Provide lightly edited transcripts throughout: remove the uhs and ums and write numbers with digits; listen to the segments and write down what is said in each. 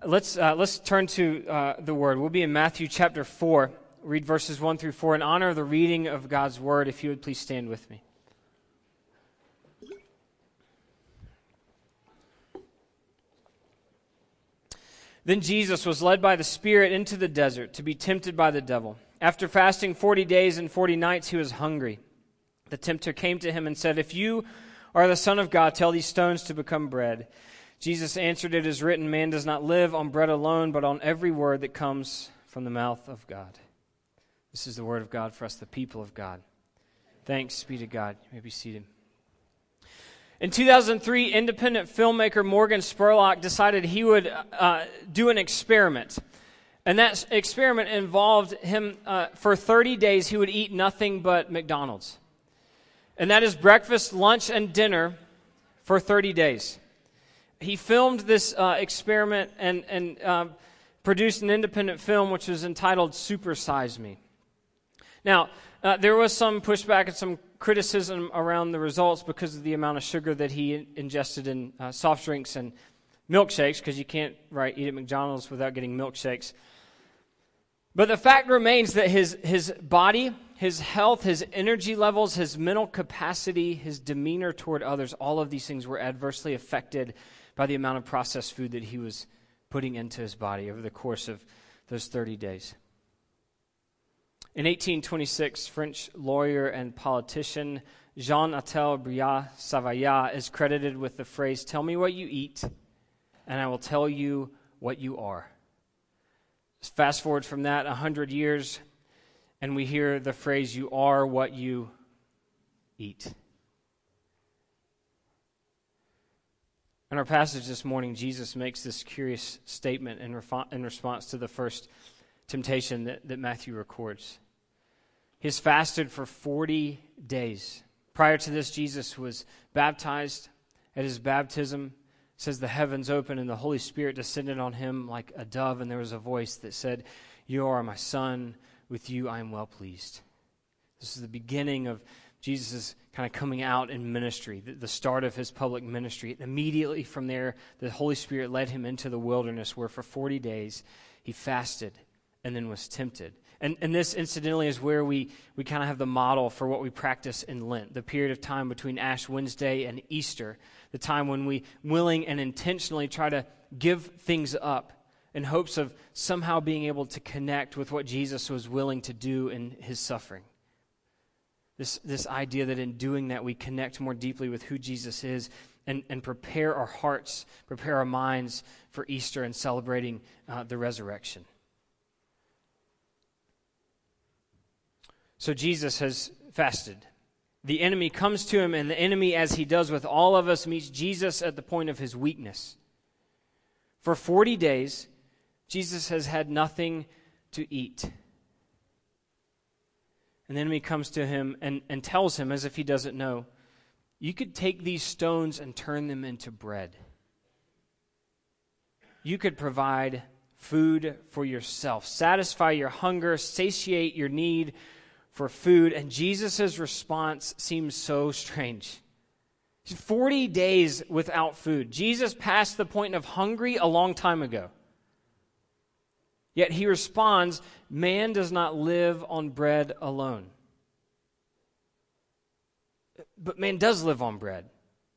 Let's turn to the Word. We'll be in Matthew chapter 4. Read verses 1 through 4 in honor of the reading of God's Word. If you would please stand with me. Then Jesus was led by the Spirit into the desert to be tempted by the devil. After fasting 40 days and 40 nights, he was hungry. The tempter came to him and said, "If you are the Son of God, tell these stones to become bread." Jesus answered, "It is written, man does not live on bread alone, but on every word that comes from the mouth of God." This is the word of God for us, the people of God. Thanks be to God. You may be seated. In 2003, independent filmmaker Morgan Spurlock decided he would do an experiment. And that experiment involved him, for 30 days, he would eat nothing but McDonald's. And that is breakfast, lunch, and dinner for 30 days. He filmed this experiment and produced an independent film which was entitled Super Size Me. Now, there was some pushback and some criticism around the results because of the amount of sugar that he ingested in soft drinks and milkshakes, because you can't eat at McDonald's without getting milkshakes. But the fact remains that his body, his health, his energy levels, his mental capacity, his demeanor toward others, all of these things were adversely affected by the amount of processed food that he was putting into his body over the course of those 30 days. In 1826, French lawyer and politician Jean-Attell Brillat-Savaria is credited with the phrase, "Tell me what you eat, and I will tell you what you are." Fast forward from that 100 years, and we hear the phrase, "You are what you eat." In our passage this morning, Jesus makes this curious statement in response to the first temptation that Matthew records. He has fasted for 40 days. Prior to this, Jesus was baptized. At his baptism, it says the heavens opened and the Holy Spirit descended on him like a dove, and there was a voice that said, "You are my Son, with you I am well pleased." This is the beginning of Jesus' kind of coming out in ministry, the start of his public ministry. And immediately from there, the Holy Spirit led him into the wilderness, where for 40 days he fasted and then was tempted. And this, incidentally, is where we kind of have the model for what we practice in Lent, the period of time between Ash Wednesday and Easter, the time when we willing and intentionally try to give things up in hopes of somehow being able to connect with what Jesus was willing to do in his suffering. This idea that in doing that we connect more deeply with who Jesus is and prepare our hearts, prepare our minds for Easter and celebrating the resurrection. So Jesus has fasted. The enemy comes to him, and the enemy, as he does with all of us, meets Jesus at the point of his weakness. For 40 days, Jesus has had nothing to eat. And the enemy comes to him and tells him, as if he doesn't know, "You could take these stones and turn them into bread. You could provide food for yourself, satisfy your hunger, satiate your need for food." And Jesus' response seems so strange. 40 days without food. Jesus passed the point of hungry a long time ago. Yet he responds, "Man does not live on bread alone." But man does live on bread.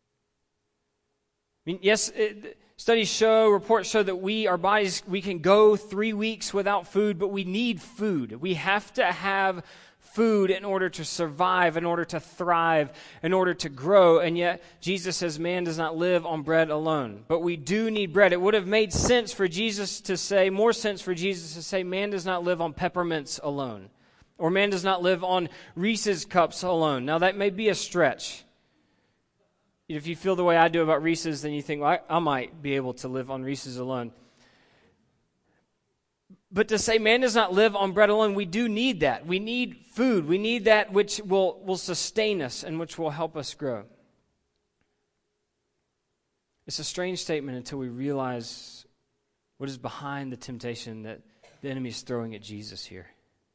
I mean, yes, reports show that our bodies, we can go 3 weeks without food, but we need food. We have to have food in order to survive, in order to thrive, in order to grow. And yet Jesus says man does not live on bread alone. But we do need bread. It would have made sense for Jesus to say, more sense for Jesus to say, man does not live on peppermints alone. Or man does not live on Reese's cups alone. Now that may be a stretch. If you feel the way I do about Reese's, then you think, well, I might be able to live on Reese's alone. But to say man does not live on bread alone, we do need that. We need food. We need that which will sustain us and which will help us grow. It's a strange statement until we realize what is behind the temptation that the enemy is throwing at Jesus here.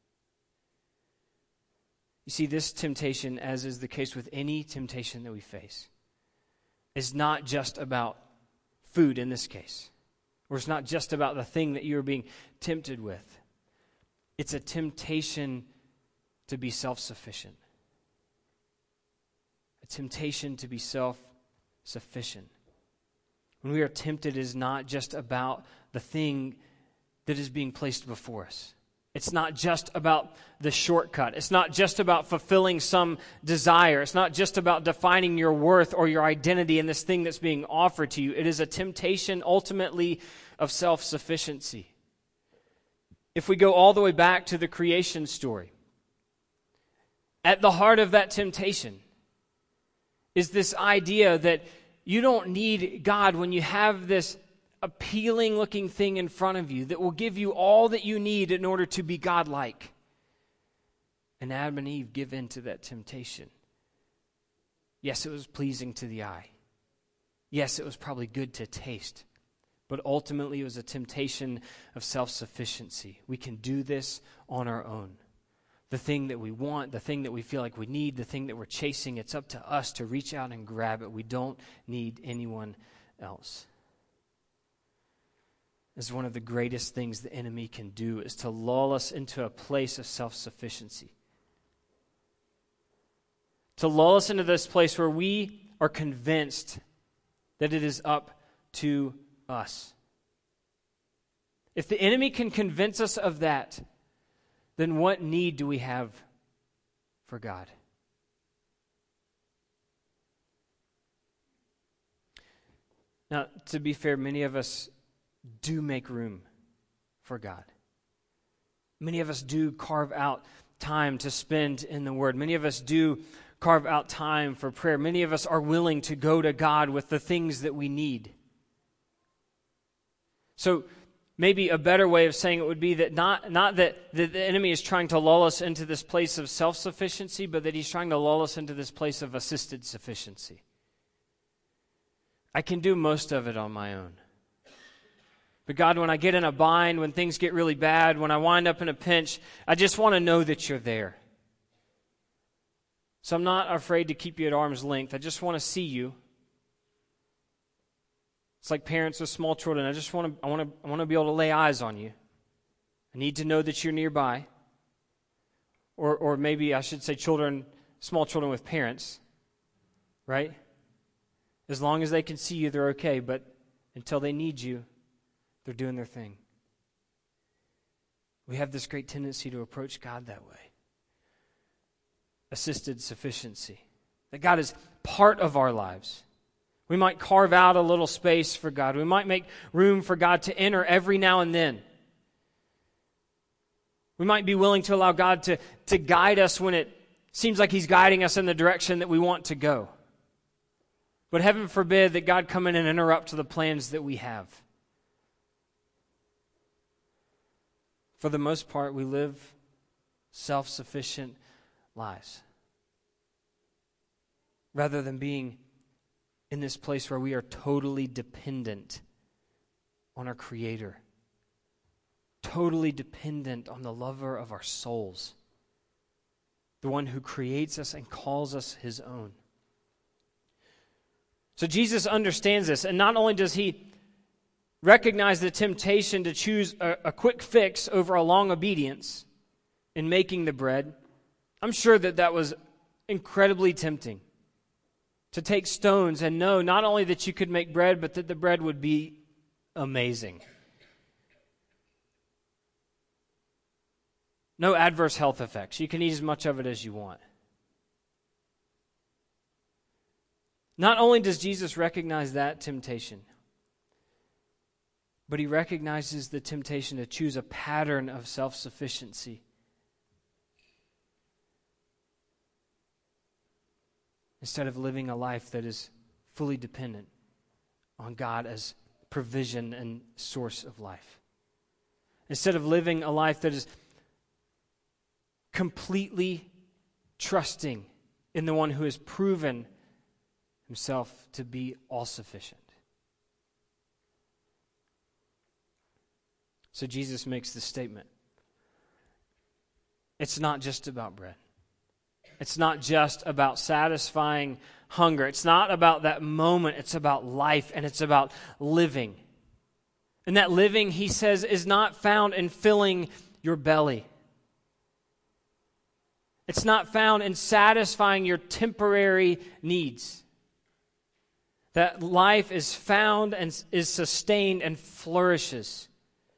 You see, this temptation, as is the case with any temptation that we face, is not just about food in this case. Or it's not just about the thing that you're being tempted with. It's a temptation to be self-sufficient. A temptation to be self-sufficient. When we are tempted, it is not just about the thing that is being placed before us. It's not just about the shortcut. It's not just about fulfilling some desire. It's not just about defining your worth or your identity in this thing that's being offered to you. It is a temptation ultimately of self-sufficiency. If we go all the way back to the creation story, at the heart of that temptation is this idea that you don't need God when you have this appealing looking thing in front of you that will give you all that you need in order to be God-like. And Adam and Eve give in to that temptation. Yes, it was pleasing to the eye. Yes, it was probably good to taste. But ultimately it was a temptation of self-sufficiency. We can do this on our own. The thing that we want, the thing that we feel like we need, the thing that we're chasing, it's up to us to reach out and grab it. We don't need anyone else. Is one of the greatest things the enemy can do, is to lull us into a place of self-sufficiency. To lull us into this place where we are convinced that it is up to us. If the enemy can convince us of that, then what need do we have for God? Now, to be fair, many of us do make room for God. Many of us do carve out time to spend in the Word. Many of us do carve out time for prayer. Many of us are willing to go to God with the things that we need. So maybe a better way of saying it would be that not that the enemy is trying to lull us into this place of self-sufficiency, but that he's trying to lull us into this place of assisted sufficiency. I can do most of it on my own. But God, when I get in a bind, when things get really bad, when I wind up in a pinch, I just want to know that you're there. So I'm not afraid to keep you at arm's length. I just want to see you. It's like parents with small children. I want to be able to lay eyes on you. I need to know that you're nearby. Or maybe I should say small children with parents, right? As long as they can see you, they're okay. But until they need you, they're doing their thing. We have this great tendency to approach God that way. Assisted sufficiency. That God is part of our lives. We might carve out a little space for God. We might make room for God to enter every now and then. We might be willing to allow God to guide us when it seems like He's guiding us in the direction that we want to go. But heaven forbid that God come in and interrupt the plans that we have. For the most part, we live self-sufficient lives. Rather than being in this place where we are totally dependent on our Creator. Totally dependent on the lover of our souls. The one who creates us and calls us His own. So Jesus understands this, and not only does He recognize the temptation to choose a quick fix over a long obedience in making the bread. I'm sure that was incredibly tempting. To take stones and know not only that you could make bread, but that the bread would be amazing. No adverse health effects. You can eat as much of it as you want. Not only does Jesus recognize that temptation, but He recognizes the temptation to choose a pattern of self-sufficiency. Instead of living a life that is fully dependent on God as provision and source of life. Instead of living a life that is completely trusting in the one who has proven Himself to be all-sufficient. So Jesus makes this statement. It's not just about bread. It's not just about satisfying hunger. It's not about that moment. It's about life, and it's about living. And that living, he says, is not found in filling your belly. It's not found in satisfying your temporary needs. That life is found and is sustained and flourishes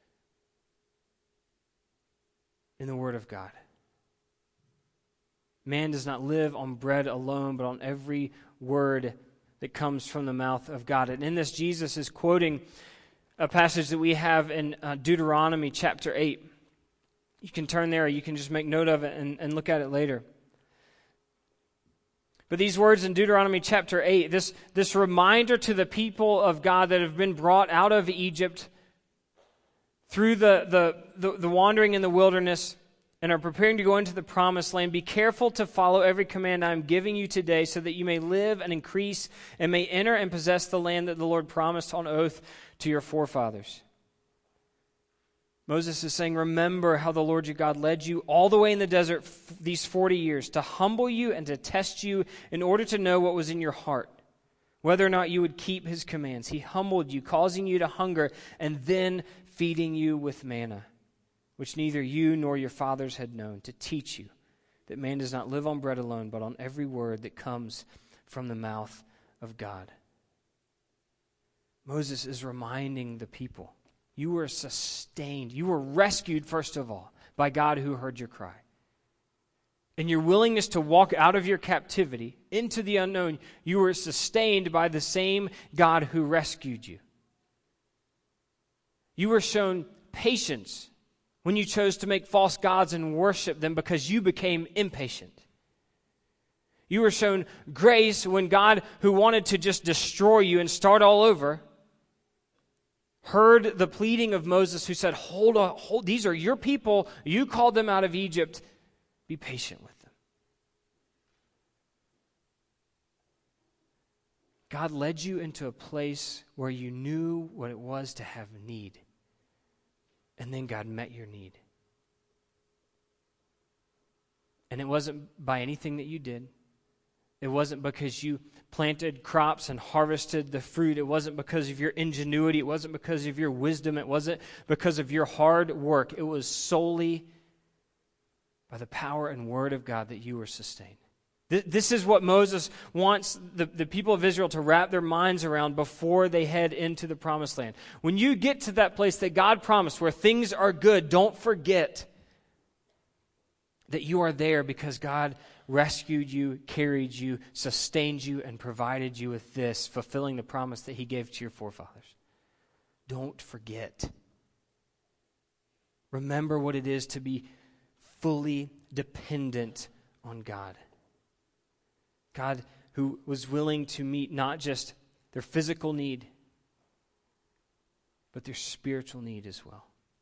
in the Word of God. Man does not live on bread alone, but on every word that comes from the mouth of God. And in this, Jesus is quoting a passage that we have in Deuteronomy chapter 8. You can turn there, or you can just make note of it and look at it later. But these words in Deuteronomy chapter 8, this reminder to the people of God that have been brought out of Egypt through the wandering in the wilderness and are preparing to go into the promised land, be careful to follow every command I am giving you today so that you may live and increase and may enter and possess the land that the Lord promised on oath to your forefathers. Moses is saying, remember how the Lord your God led you all the way in the desert these 40 years to humble you and to test you in order to know what was in your heart, whether or not you would keep his commands. He humbled you, causing you to hunger, and then feeding you with manna, which neither you nor your fathers had known, to teach you that man does not live on bread alone, but on every word that comes from the mouth of God. Moses is reminding the people, you were sustained, you were rescued, first of all, by God who heard your cry. In your willingness to walk out of your captivity into the unknown, you were sustained by the same God who rescued you. You were shown patience when you chose to make false gods and worship them because you became impatient. You were shown grace when God, who wanted to just destroy you and start all over, heard the pleading of Moses, who said, hold on, these are your people. You called them out of Egypt. Be patient with them. God led you into a place where you knew what it was to have need. And then God met your need. And it wasn't by anything that you did. It wasn't because you planted crops and harvested the fruit. It wasn't because of your ingenuity. It wasn't because of your wisdom. It wasn't because of your hard work. It was solely by the power and word of God that you were sustained. This is what Moses wants the people of Israel to wrap their minds around before they head into the promised land. When you get to that place that God promised where things are good, don't forget that you are there because God rescued you, carried you, sustained you, and provided you with this, fulfilling the promise that he gave to your forefathers. Don't forget. Remember what it is to be fully dependent on God. God who was willing to meet not just their physical need, but their spiritual need as well.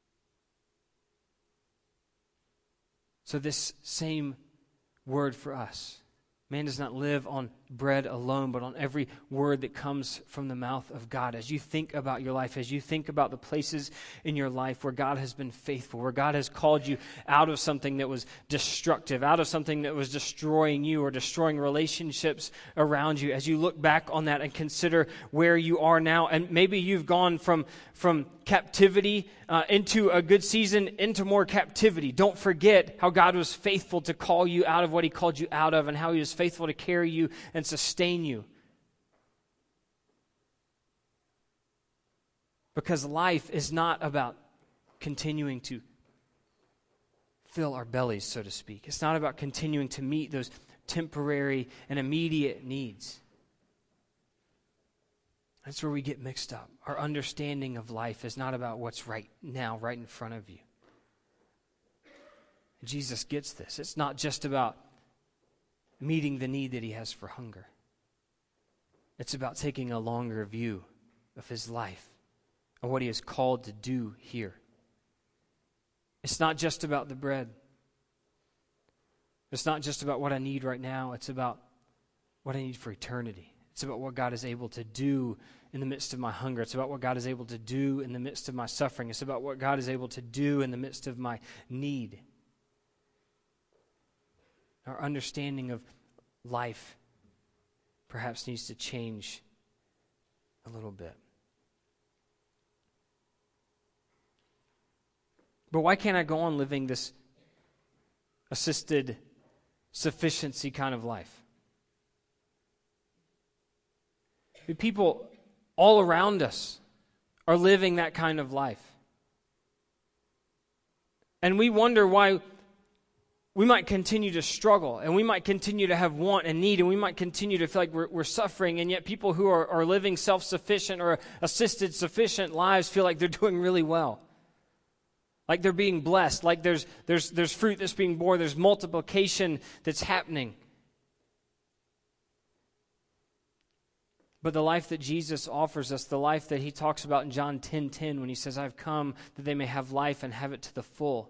So this same word for us. Man does not live on bread alone, but on every word that comes from the mouth of God. As you think about your life, as you think about the places in your life where God has been faithful, where God has called you out of something that was destructive, out of something that was destroying you or destroying relationships around you, as you look back on that and consider where you are now, and maybe you've gone from captivity into a good season, into more captivity. Don't forget how God was faithful to call you out of what he called you out of and how he was faithful to carry you and sustain you. Because life is not about continuing to fill our bellies, so to speak. It's not about continuing to meet those temporary and immediate needs. That's where we get mixed up. Our understanding of life is not about what's right now, right in front of you. Jesus gets this. It's not just about meeting the need that he has for hunger. It's about taking a longer view of his life and what he is called to do here. It's not just about the bread. It's not just about what I need right now. It's about what I need for eternity. It's about what God is able to do in the midst of my hunger. It's about what God is able to do in the midst of my suffering. It's about what God is able to do in the midst of my need. Our understanding of life perhaps needs to change a little bit. But why can't I go on living this assisted sufficiency kind of life? The people all around us are living that kind of life. And we wonder why we might continue to struggle, and we might continue to have want and need, and we might continue to feel like we're suffering, and yet people who are living self-sufficient or assisted sufficient lives feel like they're doing really well. Like they're being blessed, like there's fruit that's being borne, there's multiplication that's happening. But the life that Jesus offers us, the life that he talks about in John 10:10 when he says, I've come that they may have life and have it to the full,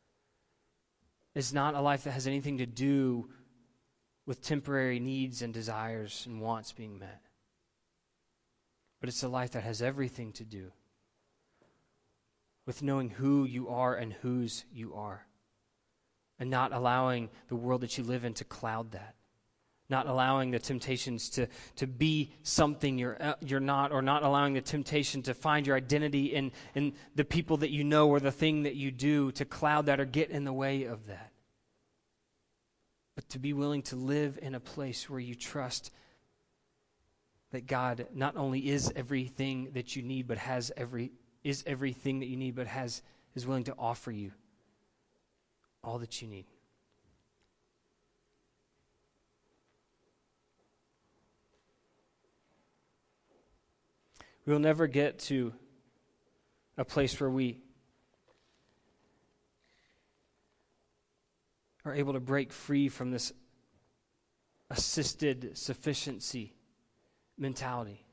is not a life that has anything to do with temporary needs and desires and wants being met. But it's a life that has everything to do with knowing who you are and whose you are, and not allowing the world that you live in to cloud that. Not allowing the temptations to be something you're not, or not allowing the temptation to find your identity in the people that you know or the thing that you do to cloud that or get in the way of that. But to be willing to live in a place where you trust that God not only is everything that you need, but is everything that you need, but is willing to offer you all that you need. We will never get to a place where we are able to break free from this assisted sufficiency mentality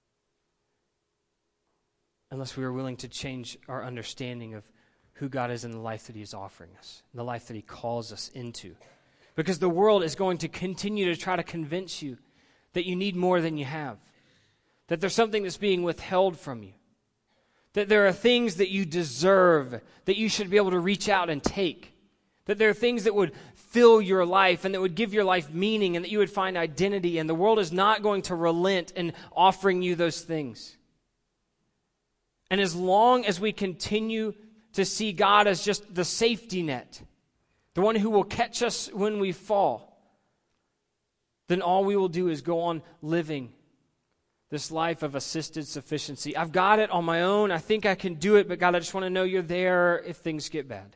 unless we are willing to change our understanding of who God is in the life that he is offering us, the life that he calls us into. Because the world is going to continue to try to convince you that you need more than you have, that there's something that's being withheld from you, that there are things that you deserve that you should be able to reach out and take, that there are things that would fill your life and that would give your life meaning and that you would find identity, and the world is not going to relent in offering you those things. And as long as we continue to see God as just the safety net, the one who will catch us when we fall, then all we will do is go on living this life of assisted sufficiency. I've got it on my own. I think I can do it, but God, I just want to know you're there if things get bad.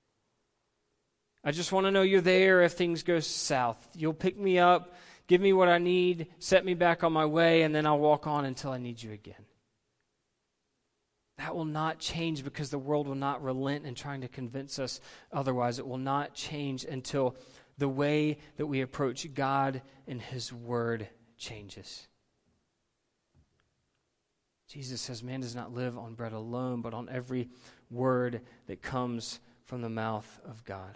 I just want to know you're there if things go south. You'll pick me up, give me what I need, set me back on my way, and then I'll walk on until I need you again. That will not change because the world will not relent in trying to convince us otherwise. It will not change until the way that we approach God and his word changes. Jesus says, man does not live on bread alone, but on every word that comes from the mouth of God.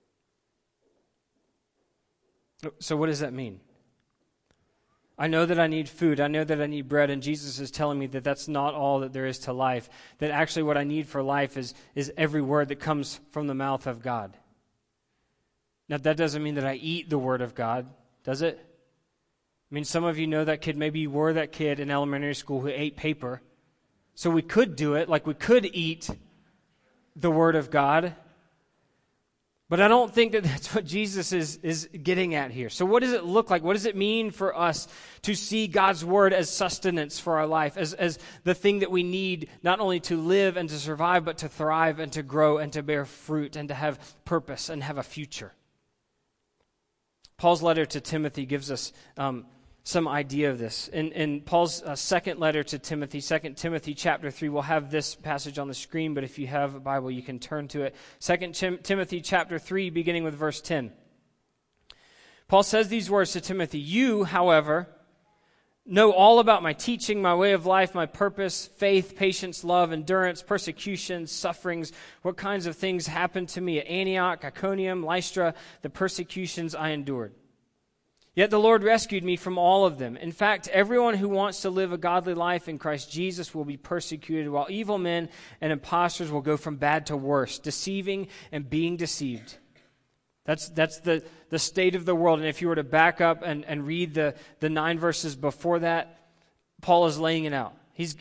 So what does that mean? I know that I need food. I know that I need bread, and Jesus is telling me that that's not all that there is to life, that actually what I need for life is every word that comes from the mouth of God. Now, that doesn't mean that I eat the word of God, does it? I mean, some of you know that kid, maybe you were that kid in elementary school who ate paper. So we could do it, like we could eat the word of God. But I don't think that that's what Jesus is getting at here. So what does it look like? What does it mean for us to see God's word as sustenance for our life, as the thing that we need not only to live and to survive, but to thrive and to grow and to bear fruit and to have purpose and have a future? Paul's letter to Timothy gives us some idea of this. In Paul's second letter to Timothy, 2 Timothy chapter 3, we'll have this passage on the screen, but if you have a Bible, you can turn to it. 2 Timothy chapter 3, beginning with verse 10. Paul says these words to Timothy, "You, however, know all about my teaching, my way of life, my purpose, faith, patience, love, endurance, persecutions, sufferings, what kinds of things happened to me at Antioch, Iconium, Lystra, the persecutions I endured. Yet the Lord rescued me from all of them. In fact, everyone who wants to live a godly life in Christ Jesus will be persecuted, while evil men and impostors will go from bad to worse, deceiving and being deceived." That's the state of the world. And if you were to back up and read the 9 verses before that, Paul is laying it out. He's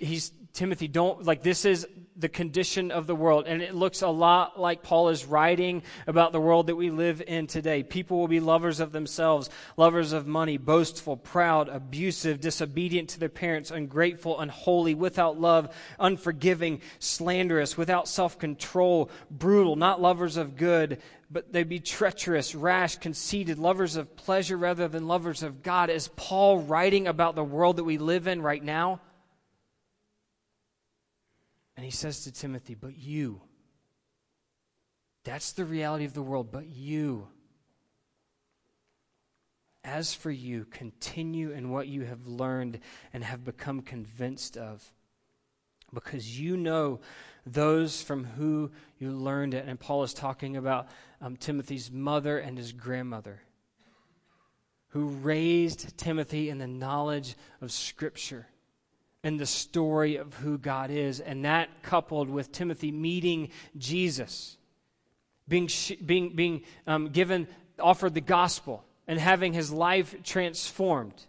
Timothy, don't, like, this is the condition of the world. And it looks a lot like Paul is writing about the world that we live in today. People will be lovers of themselves, lovers of money, boastful, proud, abusive, disobedient to their parents, ungrateful, unholy, without love, unforgiving, slanderous, without self-control, brutal, not lovers of good, but they'd be treacherous, rash, conceited, lovers of pleasure rather than lovers of God. Is Paul writing about the world that we live in right now? And he says to Timothy, but you, that's the reality of the world, but you, as for you, continue in what you have learned and have become convinced of, because you know those from who you learned it. And Paul is talking about Timothy's mother and his grandmother, who raised Timothy in the knowledge of Scripture and the story of who God is. And that coupled with Timothy meeting Jesus, being given, offered the gospel, and having his life transformed.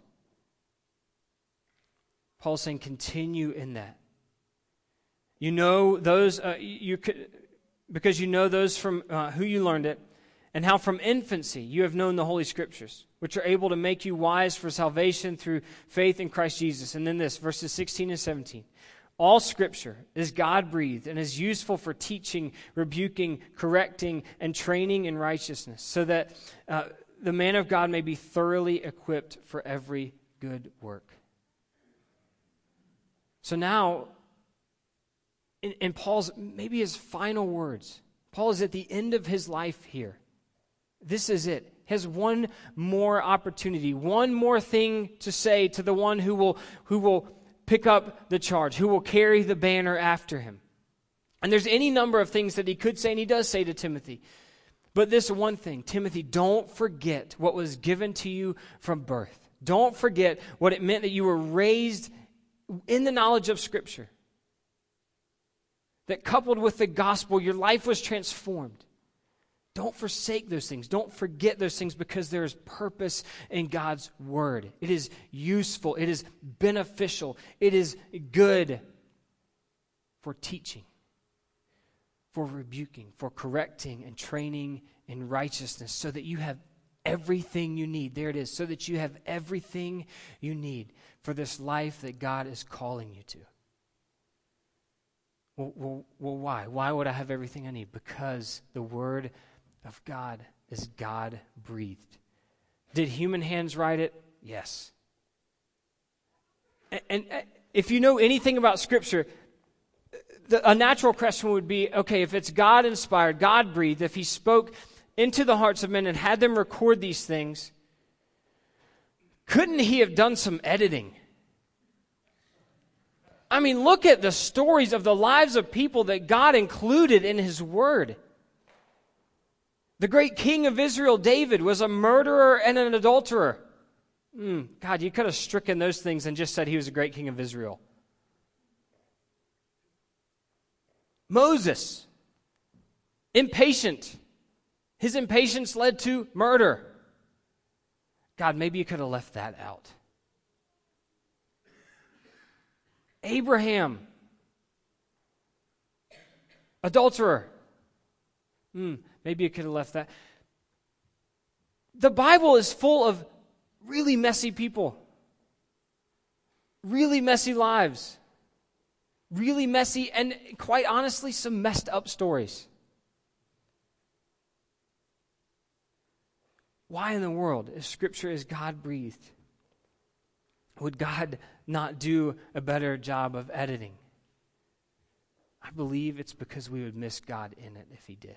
Paul's saying, continue in that. You know those, because you know those from who you learned it, and how from infancy you have known the Holy Scriptures, which are able to make you wise for salvation through faith in Christ Jesus. And then this, verses 16 and 17. All Scripture is God-breathed and is useful for teaching, rebuking, correcting, and training in righteousness, so that the man of God may be thoroughly equipped for every good work. So now, in Paul's, maybe his final words, Paul is at the end of his life here. This is it. He has one more opportunity, one more thing to say to the one who will pick up the charge, who will carry the banner after him. And there's any number of things that he could say, and he does say to Timothy. But this one thing, Timothy, don't forget what was given to you from birth. Don't forget what it meant that you were raised in the knowledge of Scripture. That coupled with the gospel, your life was transformed. Don't forsake those things. Don't forget those things, because there is purpose in God's word. It is useful. It is beneficial. It is good for teaching, for rebuking, for correcting and training in righteousness, so that you have everything you need. There it is. So that you have everything you need for this life that God is calling you to. Well, why? Why would I have everything I need? Because the Word of God is God-breathed. Did human hands write it? Yes. And if you know anything about Scripture, a natural question would be, okay, if it's God-inspired, God-breathed, if He spoke into the hearts of men and had them record these things, couldn't He have done some editing? I mean, look at the stories of the lives of people that God included in His Word. The great king of Israel, David, was a murderer and an adulterer. God, you could have stricken those things and just said he was a great king of Israel. Moses, impatient. His impatience led to murder. God, maybe you could have left that out. Abraham, adulterer. Maybe you could have left that. The Bible is full of really messy people, really messy lives, really messy, and quite honestly, some messed up stories. Why in the world, if Scripture is God-breathed, would God not do a better job of editing? I believe it's because we would miss God in it if He did.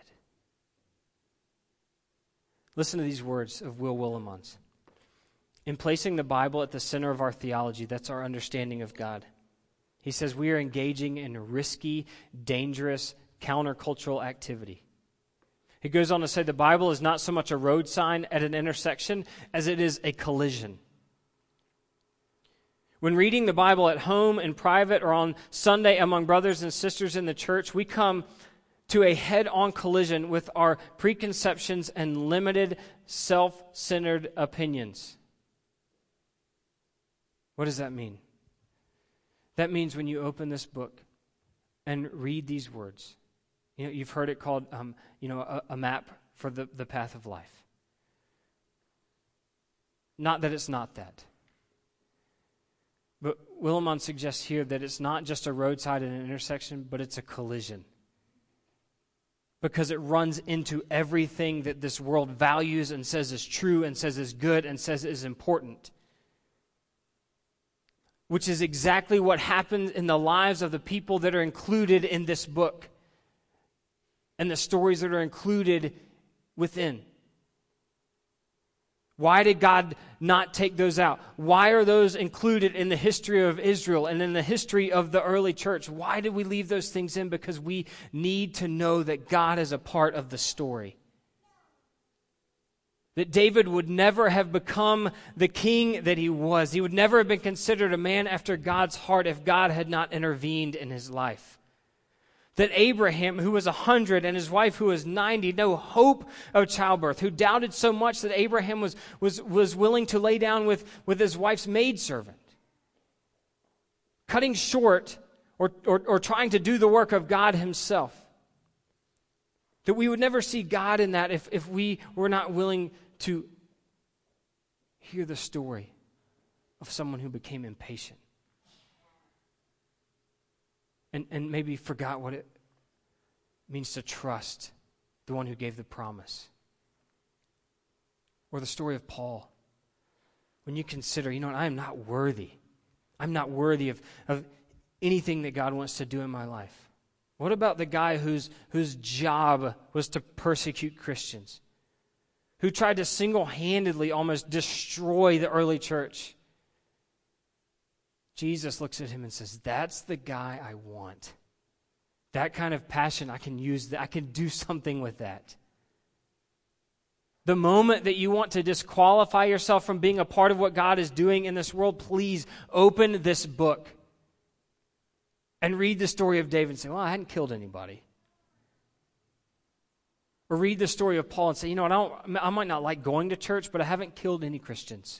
Listen to these words of Will Willimons. In placing the Bible at the center of our theology, that's our understanding of God. He says we are engaging in risky, dangerous, countercultural activity. He goes on to say the Bible is not so much a road sign at an intersection as it is a collision. When reading the Bible at home, in private, or on Sunday among brothers and sisters in the church, we come to a head-on collision with our preconceptions and limited, self-centered opinions. What does that mean? That means when you open this book and read these words, you've heard it called, a map for the path of life. Not that it's not that. But Willimon suggests here that it's not just a roadside and an intersection, but it's a collision. Because it runs into everything that this world values and says is true and says is good and says is important. Which is exactly what happens in the lives of the people that are included in this book and the stories that are included within. Why did God not take those out? Why are those included in the history of Israel and in the history of the early church? Why did we leave those things in? Because we need to know that God is a part of the story. That David would never have become the king that he was. He would never have been considered a man after God's heart if God had not intervened in his life. That Abraham, who was 100, and his wife, who was 90, no hope of childbirth, who doubted so much that Abraham was willing to lay down with his wife's maidservant, cutting short or trying to do the work of God himself. That we would never see God in that if we were not willing to hear the story of someone who became impatient. And maybe forgot what it means to trust the one who gave the promise. Or the story of Paul. When you consider, I am not worthy. I'm not worthy of anything that God wants to do in my life. What about the guy whose job was to persecute Christians? Who tried to single-handedly almost destroy the early church? Jesus looks at him and says, that's the guy I want. That kind of passion, I can use that. I can do something with that. The moment that you want to disqualify yourself from being a part of what God is doing in this world, please open this book and read the story of David and say, well, I hadn't killed anybody. Or read the story of Paul and say, I might not like going to church, but I haven't killed any Christians.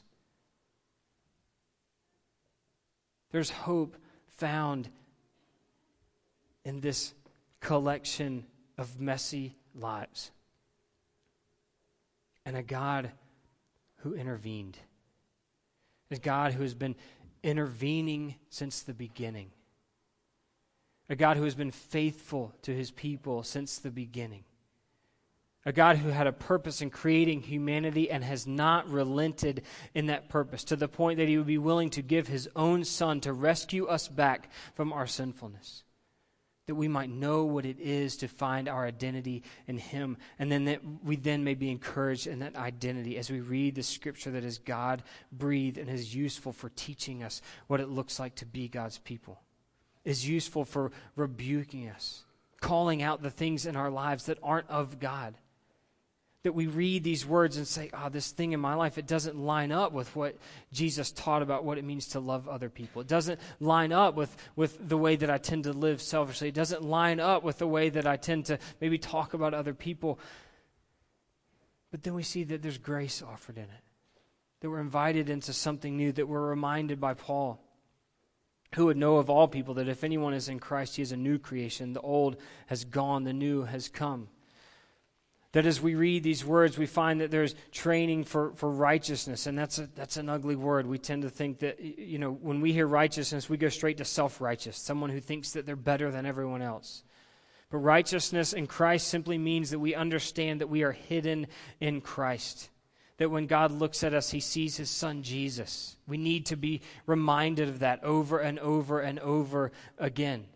There's hope found in this collection of messy lives. And a God who intervened. A God who has been intervening since the beginning. A God who has been faithful to his people since the beginning. A God who had a purpose in creating humanity and has not relented in that purpose to the point that he would be willing to give his own son to rescue us back from our sinfulness. That we might know what it is to find our identity in him. And then that we then may be encouraged in that identity as we read the scripture that is God-breathed and is useful for teaching us what it looks like to be God's people. Is useful for rebuking us, calling out the things in our lives that aren't of God. That we read these words and say, this thing in my life, it doesn't line up with what Jesus taught about what it means to love other people. It doesn't line up with the way that I tend to live selfishly. It doesn't line up with the way that I tend to maybe talk about other people. But then we see that there's grace offered in it. That we're invited into something new, that we're reminded by Paul, who would know of all people that if anyone is in Christ, he is a new creation. The old has gone, the new has come. That as we read these words, we find that there's training for righteousness, and that's an ugly word. We tend to think that, when we hear righteousness, we go straight to self-righteous, someone who thinks that they're better than everyone else. But righteousness in Christ simply means that we understand that we are hidden in Christ. That when God looks at us, he sees his son Jesus. We need to be reminded of that over and over and over again.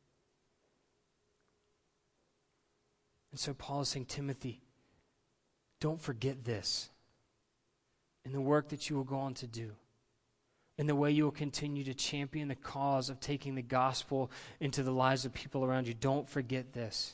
And so Paul is saying, Timothy, don't forget this in the work that you will go on to do, in the way you will continue to champion the cause of taking the gospel into the lives of people around you. Don't forget this.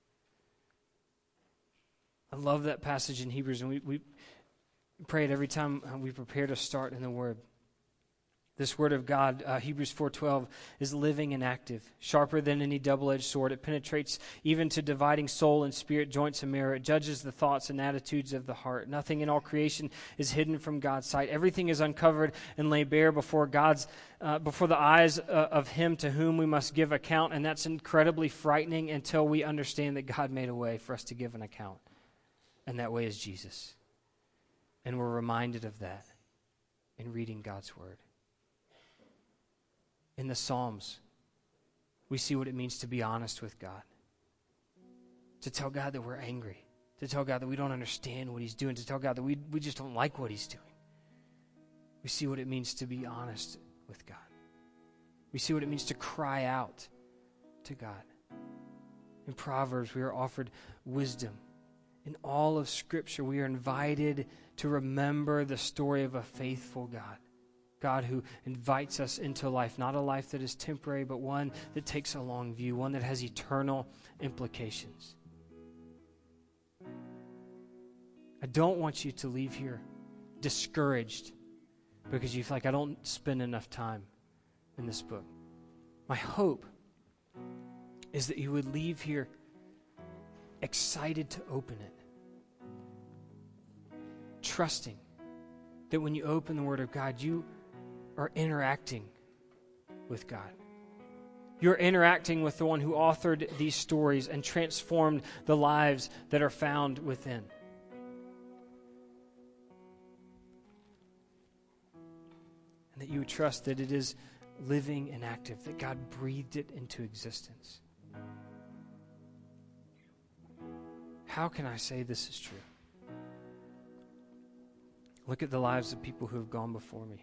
I love that passage in Hebrews, and we pray it every time we prepare to start in the Word. This word of God, Hebrews 4:12, is living and active, sharper than any double-edged sword. It penetrates even to dividing soul and spirit, joints and marrow. It judges the thoughts and attitudes of the heart. Nothing in all creation is hidden from God's sight. Everything is uncovered and laid bare before the eyes of Him to whom we must give account. And that's incredibly frightening until we understand that God made a way for us to give an account, and that way is Jesus. And we're reminded of that in reading God's word. In the Psalms, we see what it means to be honest with God. To tell God that we're angry. To tell God that we don't understand what He's doing. To tell God that we just don't like what He's doing. We see what it means to be honest with God. We see what it means to cry out to God. In Proverbs, we are offered wisdom. In all of Scripture, we are invited to remember the story of a faithful God. God who invites us into life, not a life that is temporary, but one that takes a long view, one that has eternal implications. I don't want you to leave here discouraged because you feel like I don't spend enough time in this book. My hope is that you would leave here excited to open it, trusting that when you open the Word of God, you are interacting with God. You're interacting with the one who authored these stories and transformed the lives that are found within. And that you would trust that it is living and active, that God breathed it into existence. How can I say this is true? Look at the lives of people who have gone before me.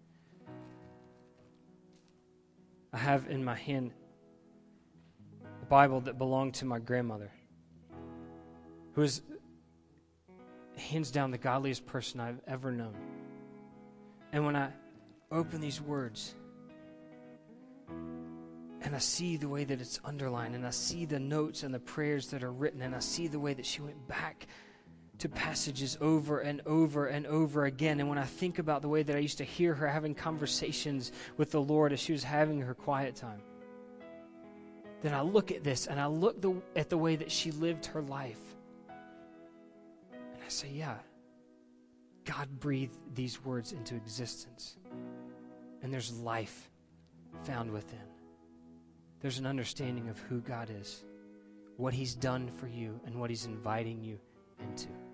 I have in my hand a Bible that belonged to my grandmother, who is hands down the godliest person I've ever known. And when I open these words, and I see the way that it's underlined, and I see the notes and the prayers that are written, and I see the way that she went back to passages over and over and over again. And when I think about the way that I used to hear her having conversations with the Lord as she was having her quiet time, then I look at this and I look at the way that she lived her life. And I say, yeah, God breathed these words into existence. And there's life found within. There's an understanding of who God is, what He's done for you, and what He's inviting you into.